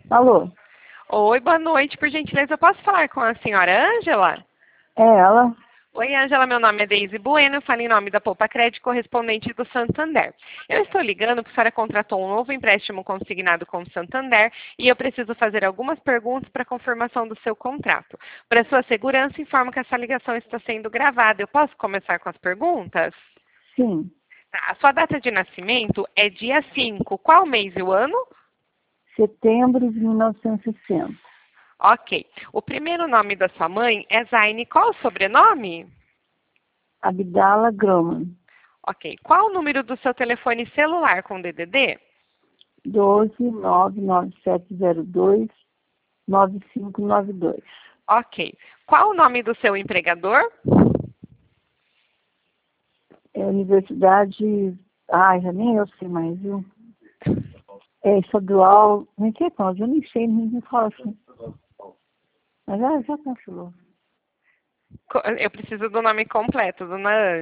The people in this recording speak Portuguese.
Alô? Oi, boa noite. Por gentileza, eu posso falar com a senhora Ângela? É ela? Oi, Ângela, meu nome é Deise Bueno, eu falo em nome da Poupa Crédito, correspondente do Santander. Eu estou ligando porque a senhora contratou um novo empréstimo consignado com o Santander e eu preciso fazer algumas perguntas para confirmação do seu contrato. Para sua segurança, informo que essa ligação está sendo gravada. Eu posso começar com as perguntas? Sim. Tá, a sua data de nascimento é dia 5. Qual mês e o ano? Setembro de 1960. Ok. O primeiro nome da sua mãe é Zaine. Qual o sobrenome? Abdala Groman. Ok. Qual o número do seu telefone celular com DDD? 12 99702 9592. Ok. Qual o nome do seu empregador? É Universidade... Ai, já nem eu sei mais, viu? É estadual... Não é, Cláudia? Eu nem sei, ninguém fala assim. Mas já cancelou. Eu preciso do nome completo, dona Ana.